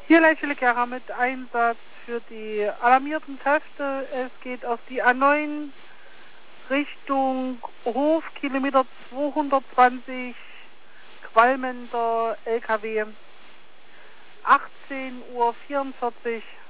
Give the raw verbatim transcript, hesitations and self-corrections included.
Hier Leichele Gera mit Einsatz für die alarmierten Kräfte. Es geht auf die A neun Richtung Hof, Kilometer zweihundertzwanzig, qualmender L K W. achtzehn Uhr vierundvierzig